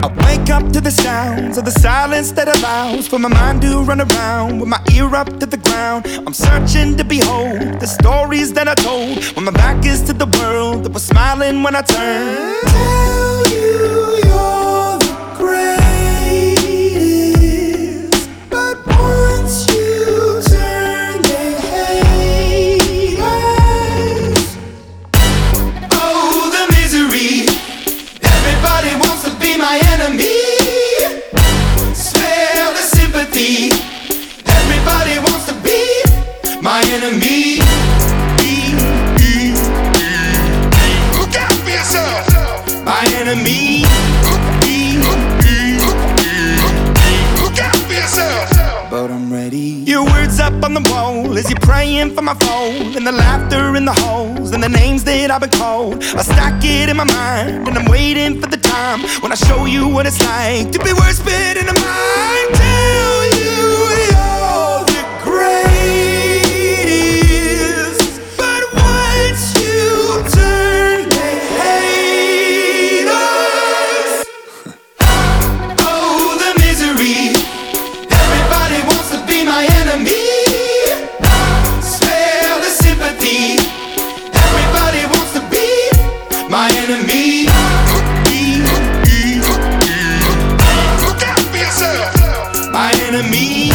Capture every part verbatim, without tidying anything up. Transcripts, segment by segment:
I wake up to the sounds of the silence that allows for my mind to run around with my ear up to the ground. I'm searching to behold the stories that I told when my back is to the world that was smiling when I turned. Tell you you're the greatest, but once you turn they hate us. Oh, the misery. Everybody wants to be my enemy. Smell the sympathy. Everybody wants to be my enemy. Look out for yourself. My enemy. Look out for yourself. But I'm ready. Your words up on the wall as you're praying for my phone, and the laughter in the halls and the names that I've been called. I stack it in my mind and I'm waiting for the time when I show you what it's like to be worse fit in a mind. Tell you you're the greatest, but once you turn they hate us. Oh, the misery. Everybody wants to be my enemy. Smell the sympathy. Everybody wants to be my enemy. Look out for yourself. My enemy.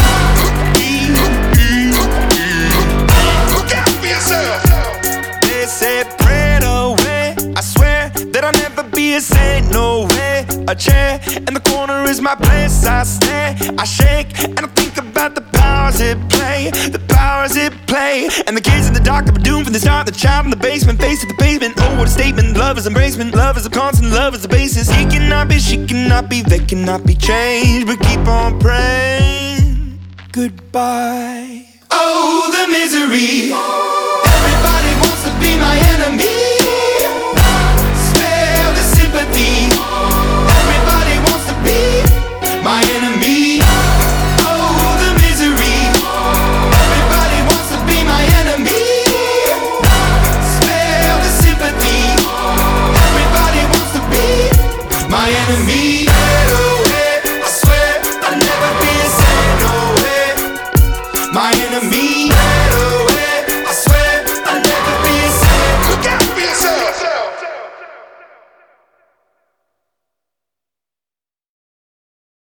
Look out for yourself. They say pray away. I swear that I'll never be a saint. No way. A chair in the corner is my place. I stare, I shake, and I think about the powers at play. The powers at play. And the kids in the dark that were doomed from the start. The child in the basement, face to the pavement. Oh, what a statement. Love is embracement. Love is a constant. Love is the basis. He cannot be, she cannot be, they cannot be changed. But keep on praying. Goodbye.